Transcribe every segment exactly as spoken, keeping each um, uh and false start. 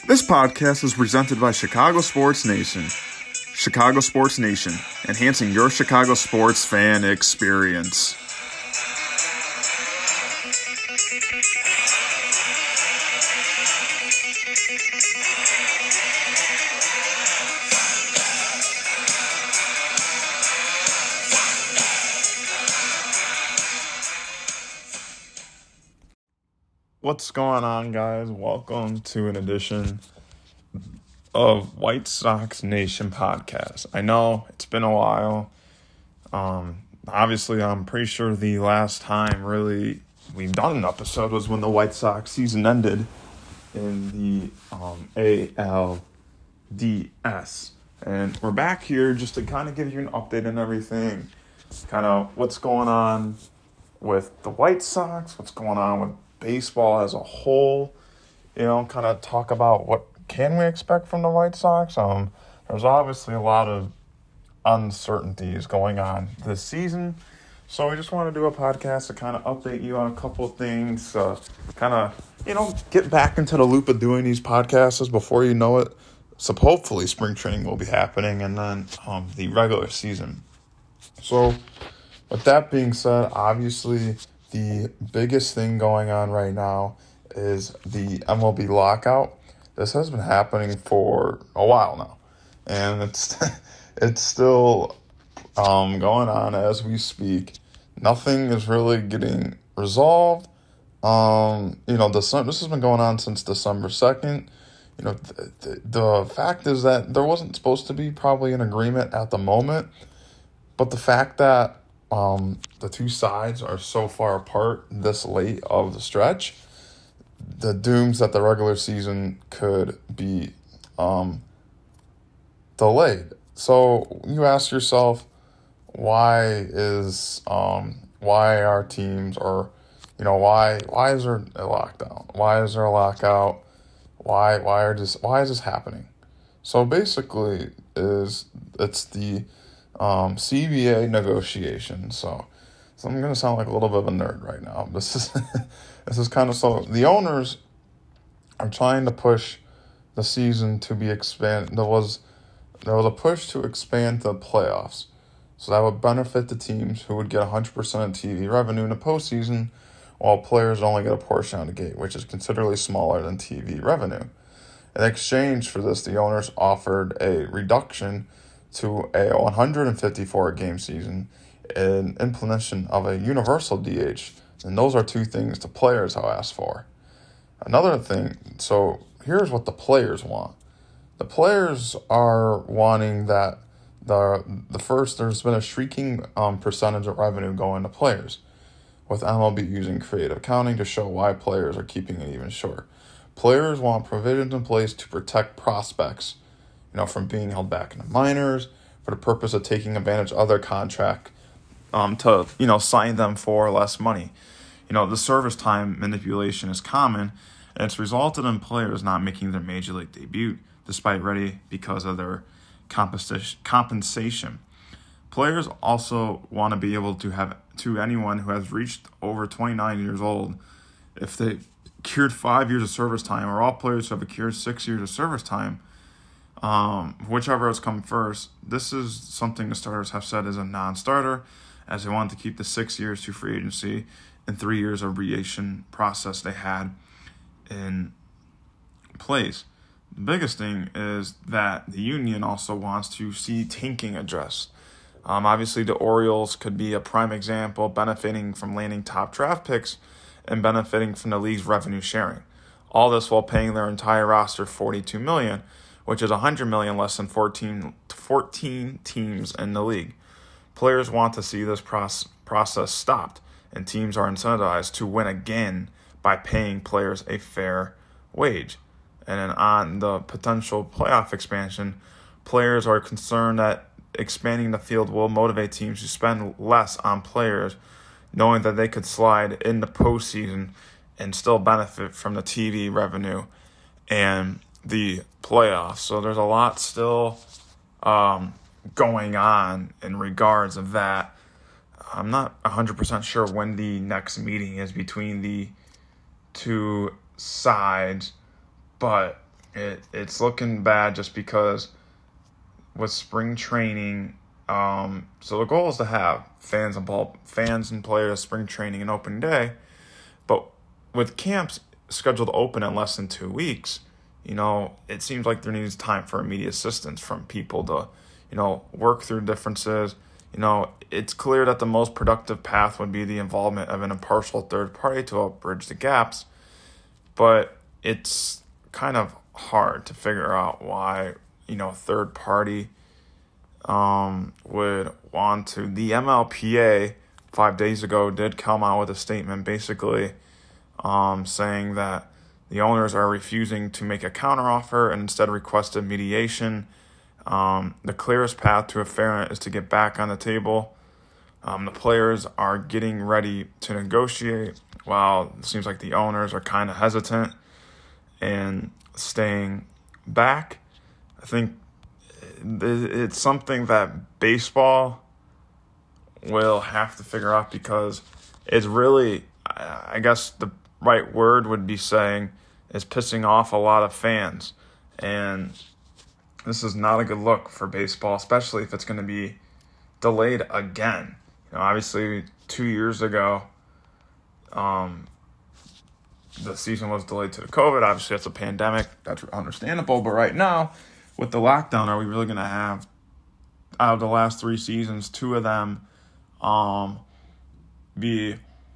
This podcast is presented by Chicago Sports Nation. Chicago Sports Nation, enhancing your Chicago sports fan experience. What's going on, guys? Welcome to an edition of White Sox Nation podcast. I know it's been a while. Um, obviously, I'm pretty sure the last time really we've done an episode was when the White Sox season ended in the um, A L D S. And we're back here just to kind of give you an update on everything, kind of what's going on with the White Sox, what's going on with baseball as a whole, you know, kind of talk about what can we expect from the White Sox. Um, there's obviously a lot of uncertainties going on this season, so we just want to do a podcast to kind of update you on a couple of things, uh, kind of, you know, get back into the loop of doing these podcasts before you know it. So hopefully spring training will be happening, and then um, the regular season. So with that being said, obviously the biggest thing going on right now is the M L B lockout. This has been happening for a while now, and it's it's still um, going on as we speak. Nothing is really getting resolved. Um, you know, this, this has been going on since December second. You know, the, the, the fact is that there wasn't supposed to be probably an agreement at the moment, but the fact that Um, the two sides are so far apart this late of the stretch, the dooms that the regular season could be um, delayed. So you ask yourself, why is um, why are teams or you know why why is there a lockdown? Why is there a lockout? Why why are this why is this happening? So basically, is it's the Um, C B A negotiation. So, so I'm going to sound like a little bit of a nerd right now. This is this is kind of so the owners are trying to push the season to be expand. There was there was a push to expand the playoffs, so that would benefit the teams who would get one hundred percent of T V revenue in the postseason, while players only get a portion out of the gate, which is considerably smaller than T V revenue. In exchange for this, the owners offered a reduction to a one hundred fifty-four game season and implementation of a universal D H. And those are two things the players have asked for. Another thing, so here's what the players want. The players are wanting that the the first, there's been a shrinking um, percentage of revenue going to players, with M L B using creative accounting to show why players are keeping it even short. Players want provisions in place to protect prospects, you know, from being held back in the minors for the purpose of taking advantage of their contract um, to, you know, sign them for less money. You know, the service time manipulation is common, and it's resulted in players not making their major league debut despite ready because of their compensation. Players also want to be able to have, to anyone who has reached over twenty-nine years old, if they cured five years of service time, or all players who have cured six years of service time, Um, whichever has come first. This is something the starters have said is a non-starter, as they want to keep the six years to free agency and three years of abbreviation process they had in place. The biggest thing is that the union also wants to see tanking addressed. Um, obviously, the Orioles could be a prime example, benefiting from landing top draft picks and benefiting from the league's revenue sharing. All this while paying their entire roster forty-two million dollars, which is one hundred million dollars less than fourteen, fourteen teams in the league. Players want to see this process, process stopped, and teams are incentivized to win again by paying players a fair wage. And then on the potential playoff expansion, players are concerned that expanding the field will motivate teams to spend less on players, knowing that they could slide in the postseason and still benefit from the T V revenue and the playoffs. So there's a lot still um, going on in regards of that. I'm not one hundred percent sure when the next meeting is between the two sides, but it it's looking bad just because with spring training, um, so the goal is to have fans and ball fans and players spring training and open day, but with camps scheduled to open in less than two weeks, you know, it seems like there needs time for immediate assistance from people to, you know, work through differences. You know, it's clear that the most productive path would be the involvement of an impartial third party to help bridge the gaps, but it's kind of hard to figure out why, you know, a third party um, would want to. The M L P A five days ago did come out with a statement basically um, saying that the owners are refusing to make a counteroffer and instead requested mediation. Um, the clearest path to a fair is to get back on the table. Um, the players are getting ready to negotiate, while it seems like the owners are kind of hesitant and staying back. I think it's something that baseball will have to figure out because it's really, I guess the right word would be saying, is pissing off a lot of fans. And this is not a good look for baseball, especially if it's going to be delayed again. You know, obviously, two years ago, um, the season was delayed to the COVID. Obviously, that's a pandemic. That's understandable. But right now, with the lockdown, are we really going to have, out of the last three seasons, two of them um, be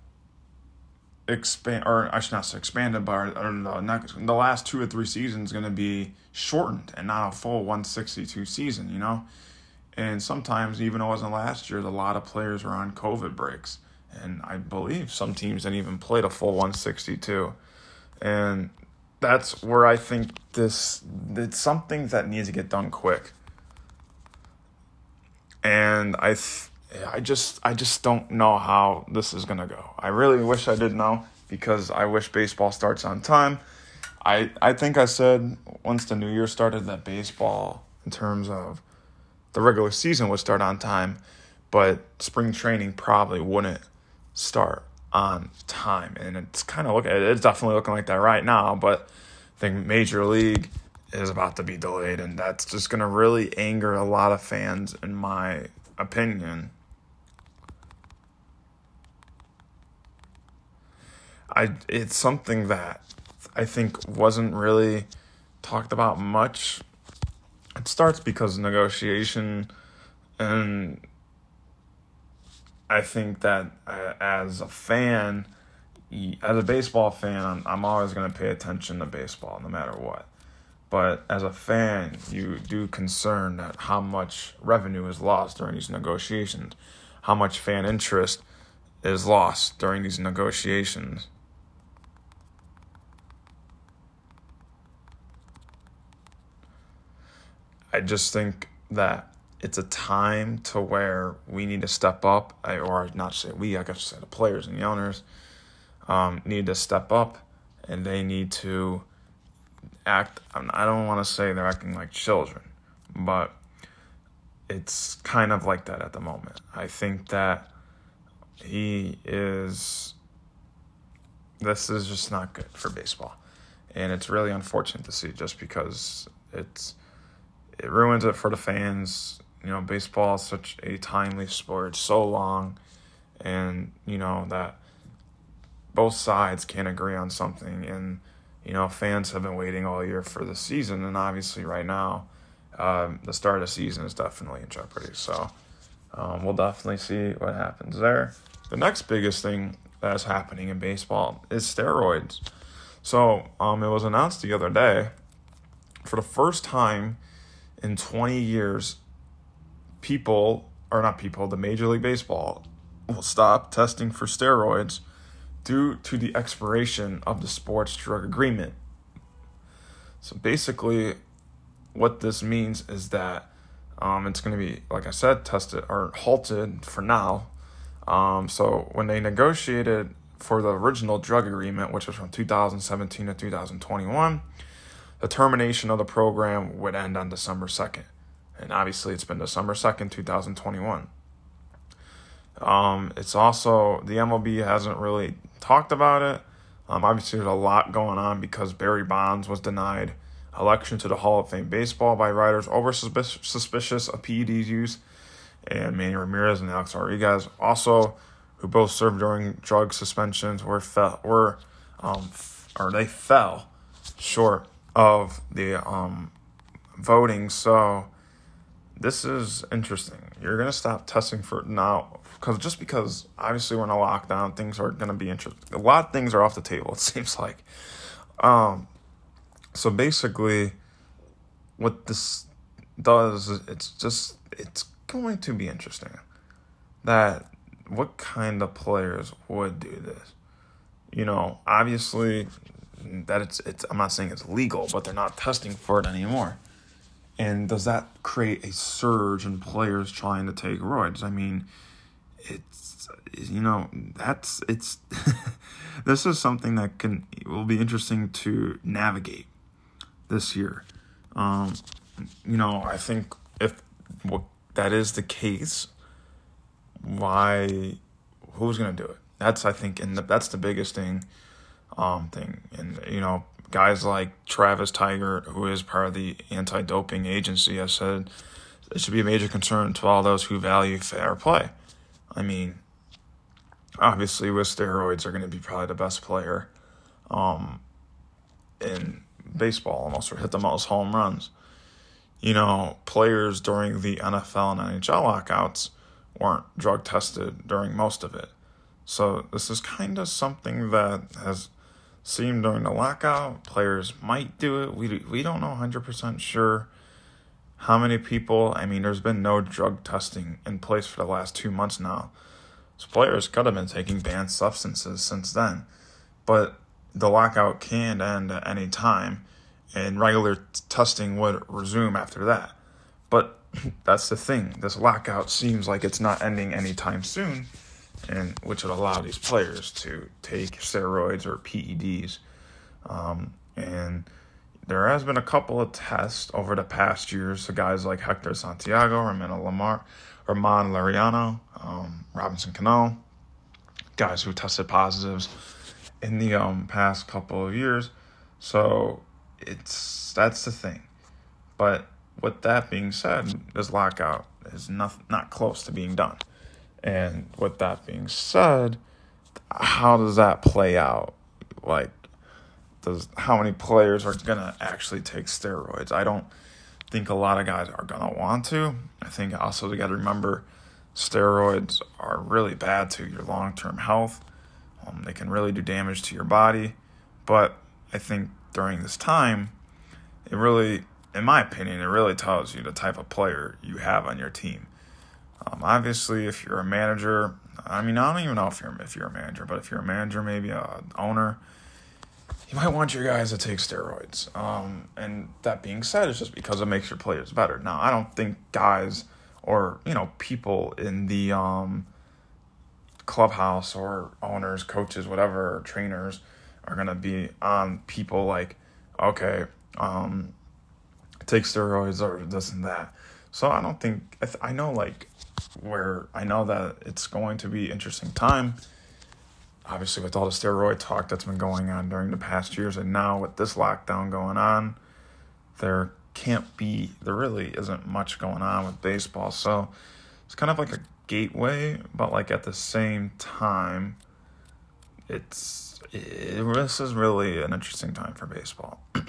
expand, or I should not say expanded, but or the, next, the last two or three seasons going to be shortened and not a full one sixty-two season, you know? And sometimes, even though it wasn't last year, a lot of players were on COVID breaks. And I believe some teams didn't even play the full one sixty-two. And that's where I think this, it's something that needs to get done quick. And I th- I just I just don't know how this is going to go. I really wish I did know because I wish baseball starts on time. I, I think I said once the new year started that baseball, in terms of the regular season, would start on time, but spring training probably wouldn't start on time. And it's kind of looking, it's definitely looking like that right now, but I think Major League is about to be delayed, and that's just going to really anger a lot of fans, in my opinion. I it's something that I think wasn't really talked about much. It starts because of negotiation, and I think that uh, as a fan, as a baseball fan, I'm, I'm always going to pay attention to baseball no matter what. But as a fan, you do concern that how much revenue is lost during these negotiations, how much fan interest is lost during these negotiations. I just think that it's a time to where we need to step up, or not say we, I guess say the players and the owners um, need to step up, and they need to act, I don't want to say they're acting like children, but it's kind of like that at the moment. I think that he is, this is just not good for baseball. And it's really unfortunate to see, just because it's, it ruins it for the fans. You know, baseball is such a timely sport. It's so long, and, you know, that both sides can't agree on something. And, you know, fans have been waiting all year for the season, and obviously right now, um, the start of the season is definitely in jeopardy. So um, we'll definitely see what happens there. The next biggest thing that's happening in baseball is steroids. So um, it was announced the other day, for the first time in twenty years, people, or not people, the Major League Baseball will stop testing for steroids due to the expiration of the sports drug agreement. So basically, what this means is that um, it's going to be, like I said, tested or halted for now. Um, so when they negotiated for the original drug agreement, which was from two thousand seventeen to two thousand twenty-one, the termination of the program would end on December second. And obviously it's been December second, two thousand twenty-one. Um, it's also, the M L B hasn't really talked about it. Um, obviously there's a lot going on because Barry Bonds was denied election to the Hall of Fame baseball by writers over suspicious, suspicious of P E D use, and Manny Ramirez and Alex Rodriguez, also who both served during drug suspensions, were fell were um or they fell short of the um voting. So this is interesting. You're gonna stop testing for now, because just because obviously we're in a lockdown, things are gonna be interesting. A lot of things are off the table, it seems like. Um, so basically, what this does, it's just it's going to be interesting. That what kind of players would do this? You know, obviously that it's it's. I'm not saying it's legal, but they're not testing for it anymore. And does that create a surge in players trying to take roids? I mean, it's, you know, that's, it's, this is something that can, will be interesting to navigate this year. Um, you know, I think if what, that is the case, why, who's going to do it? That's, I think, and that's the biggest thing, um, thing. And, you know, guys like Travis Tigert, who is part of the anti-doping agency, have said it should be a major concern to all those who value fair play. I mean, obviously with steroids are going to be probably the best player um, in baseball, almost, or hit the most home runs. You know, players during the N F L and N H L lockouts weren't drug tested during most of it. So this is kind of something that has seemed during the lockout. Players might do it. We we don't know one hundred percent sure how many people. I mean, there's been no drug testing in place for the last two months now. So players could have been taking banned substances since then. But the lockout can end at any time, and regular t- testing would resume after that. But that's the thing. This lockout seems like it's not ending anytime soon, and which would allow these players to take steroids or P E Ds. Um, and there has been a couple of tests over the past years. So guys like Hector Santiago, Ramon Lamar, Ramon Laureano, um, Robinson Cano, guys who tested positives in the um, past couple of years. So it's that's the thing. But with that being said, this lockout is not not close to being done. And with that being said, how does that play out? Like, does how many players are going to actually take steroids? I don't think a lot of guys are going to want to. I think also you got to remember steroids are really bad to your long-term health. Um, they can really do damage to your body. But I think during this time, it really, in my opinion, it really tells you the type of player you have on your team. Um, obviously, if you're a manager, I mean, I don't even know if you're if you're a manager, but if you're a manager, maybe an owner, you might want your guys to take steroids. Um, and that being said, it's just because it makes your players better. Now, I don't think guys or, you know, people in the um, clubhouse or owners, coaches, whatever, or trainers are going to be on people like, okay, um, take steroids or this and that. So I don't think, I, th- I know like, where I know that it's going to be interesting time, obviously with all the steroid talk that's been going on during the past years, and now with this lockdown going on, there can't be, there really isn't much going on with baseball. So it's kind of like a gateway, but like at the same time, it's, it, this is really an interesting time for baseball. You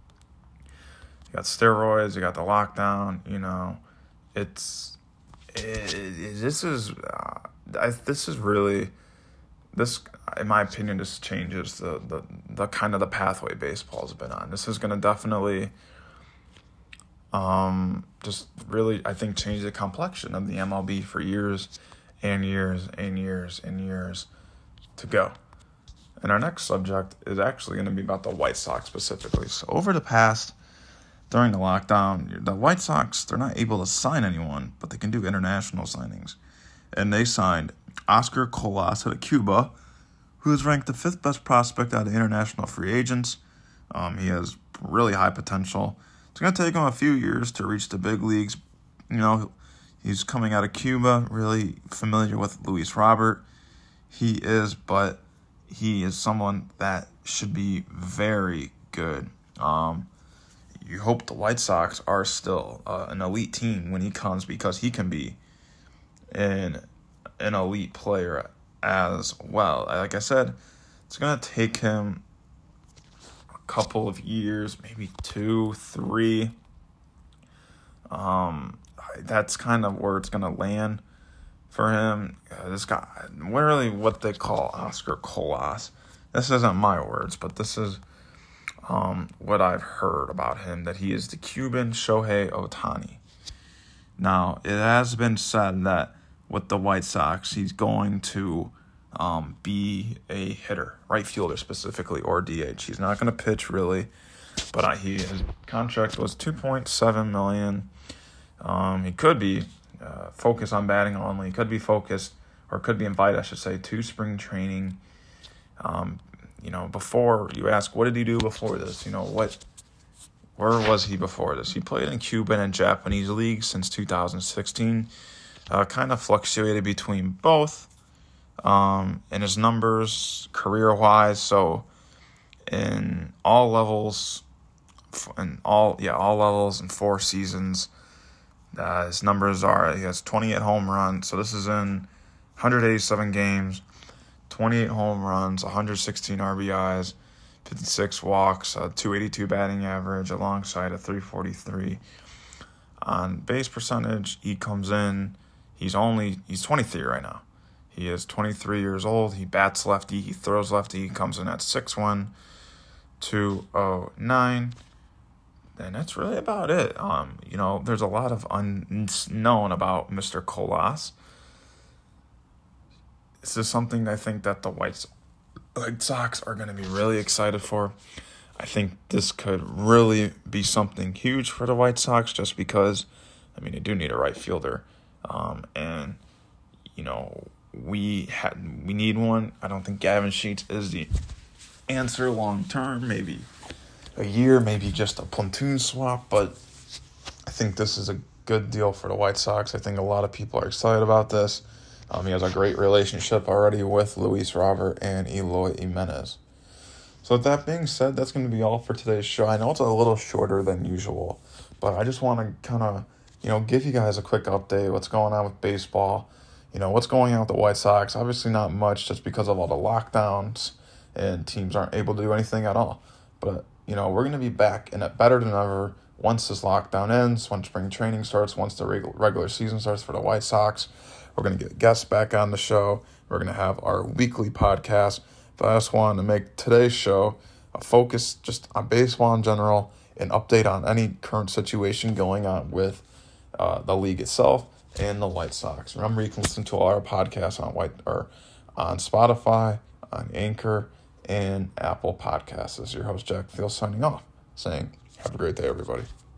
got steroids, you got the lockdown, you know, it's, It, it, this is uh, I, this is really this in my opinion this changes the, the, the kind of the pathway baseball's been on. This is going to definitely um just really I think change the complexion of the M L B for years and years and years and years to go. And our next subject is actually going to be about the White Sox specifically. So over the past During the lockdown, the White Sox, they're not able to sign anyone, but they can do international signings. And they signed Oscar Colas out of Cuba, who is ranked the fifth best prospect out of international free agents. Um, he has really high potential. It's going to take him a few years to reach the big leagues. You know, he's coming out of Cuba, really familiar with Luis Robert. He is, but he is someone that should be very good. Um you hope the White Sox are still uh, an elite team when he comes, because he can be an, an elite player as well. Like I said, it's going to take him a couple of years, maybe two, three. Um, that's kind of where it's going to land for him. Uh, this guy, really what they call Oscar Colas. This isn't my words, but this is um, what I've heard about him, that he is the Cuban Shohei Ohtani. Now, it has been said that with the White Sox, he's going to um, be a hitter, right fielder specifically, or D H. He's not going to pitch really, but uh, he his contract was two point seven million dollars. Um, he could be uh, focused on batting only. He could be focused, or could be invited, I should say, to spring training. Um, you know, before you ask, what did he do before this? You know, what, where was he before this? He played in Cuban and Japanese leagues since two thousand sixteen. Uh, kind of fluctuated between both um, in his numbers career-wise. So in all levels, in all yeah all levels and four seasons, uh, his numbers are, he has twenty-eight home runs. So this is in one hundred eighty-seven games, twenty-eight home runs, one hundred sixteen R B Is, fifty-six walks, a two eighty-two batting average, alongside a three forty-three. On base percentage, he comes in, he's only, he's twenty-three right now. He is twenty-three years old. He bats lefty, he throws lefty, he comes in at six one, two oh nine. And that's really about it. Um, you know, there's a lot of unknown about Mister Colas. This is something I think that the White Sox are going to be really excited for. I think this could really be something huge for the White Sox, just because, I mean, they do need a right fielder. Um, and, you know, we had we need one. I don't think Gavin Sheets is the answer long term. Maybe a year, maybe just a platoon swap. But I think this is a good deal for the White Sox. I think a lot of people are excited about this. Um, he has a great relationship already with Luis Robert and Eloy Jimenez. So with that being said, that's going to be all for today's show. I know it's a little shorter than usual, but I just want to kind of, you know, give you guys a quick update. What's going on with baseball? You know, what's going on with the White Sox? Obviously not much, just because of all the lockdowns and teams aren't able to do anything at all. But, you know, we're going to be back in it better than ever once this lockdown ends, when spring training starts, once the reg- regular season starts for the White Sox. We're going to get guests back on the show. We're going to have our weekly podcast. But I just wanted to make today's show a focus just on baseball in general, an update on any current situation going on with uh, the league itself and the White Sox. Remember, you can listen to all our podcasts on White or on Spotify, on Anchor, and Apple Podcasts. This is your host, Jack Field, signing off, saying, have a great day, everybody.